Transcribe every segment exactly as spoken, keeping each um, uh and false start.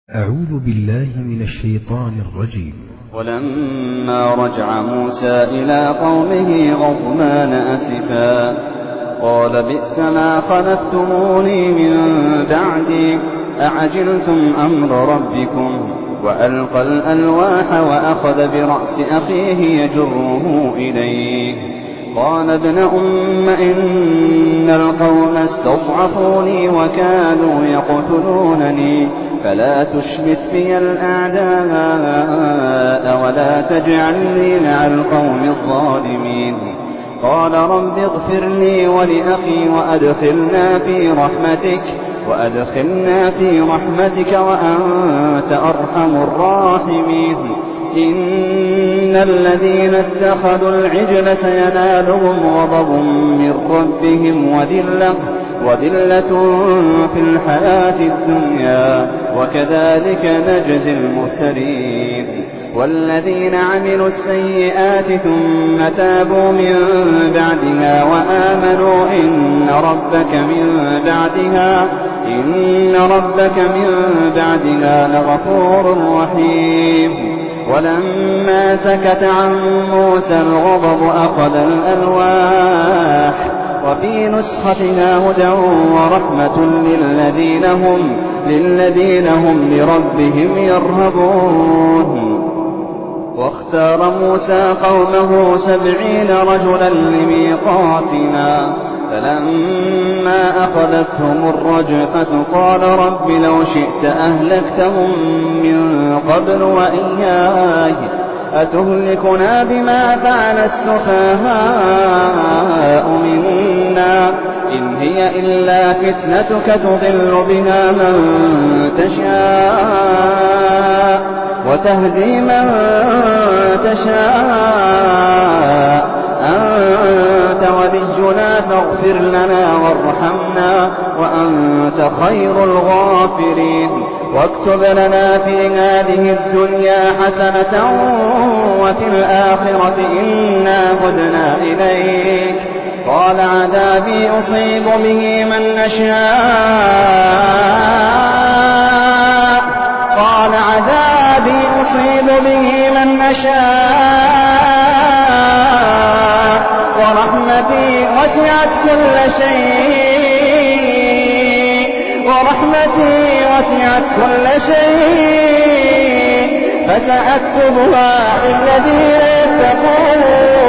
أعوذ بالله من الشيطان الرجيم. ولما رجع موسى إلى قومه غضبان أسفا قال بئس ما خلفتموني من بعدي أعجلتم أمر ربكم وألقى الألواح وأخذ برأس أخيه يجره إليه قال ابن أم إن القوم استضعفوني وكانوا يقتلونني فلا تشمت بي الأعداء ولا تجعلني مع القوم الظالمين قال رب اغفر لي ولأخي وأدخلنا في رحمتك وأدخلنا في رحمتك وأنت أرحم الراحمين إن الذين اتخذوا العجل سينالهم غضب من ربهم وذلة وذلة في الحياة الدنيا وكذلك نجزي المفترين والذين عملوا السيئات ثم تابوا من بعدها وآمنوا إن ربك من بعدها إن ربك من بعدها لغفور رحيم ولما سكت عن موسى الغضب أخذ الألواح وفي نسختها هدى ورحمة للذين هم للذين هم لربهم يرهبون واختار موسى قومه سبعين رجلا لميقاتنا فلما أخذتهم الرجفة قال رب لو شئت أهلكتهم من قبل وإياي أتهلكنا بما فعل السفهاء منا إن هي إلا فتنتك تضل بها من تشاء وتهدي من تشاء أنت ولينا فاغفر لنا وارحمنا وأنت خير الغافرين واكتب لنا في هذه الدنيا حسنة وفي الآخرة إنا هدنا إليك قال عذابي أصيب به من نشاء قال عذابي أصيب به من نشاء ورحمتي وسعت كل شيء ورحمتي وسعت كل شيء فسأكتبها للذين يتقون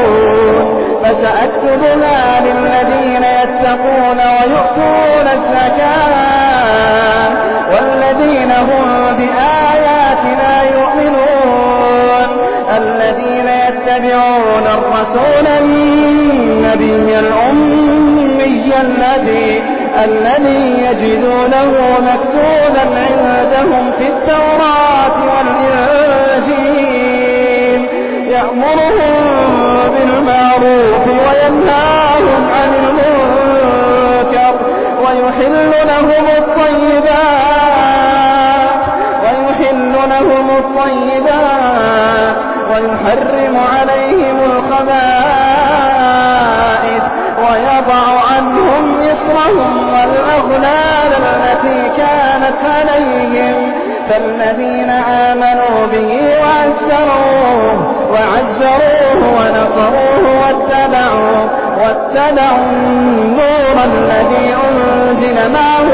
فسأكتبها للذين يتقون ويؤتون الزكاة والذين هم بآياتنا يؤمنون الذين يتبعون الرسول النبي الأمي الذي الذي يجدونه مكتوبا عندهم في التوراة والإنجيل يأمرهم بالمعروف وينهاهم عن المنكر ويحل لهم الطيبات ويحل لهم الطيبات ويحرم عليهم الخبائث ويضع عنهم إصرهم والأغلال التي كانت عليهم فالذين آمنوا به وعزروه وعزروه ونصروه واتبعوا واتبعوا النور الذي أنزل معه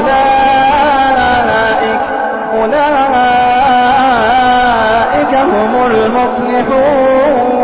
أولئك أولئك هم المفلحون.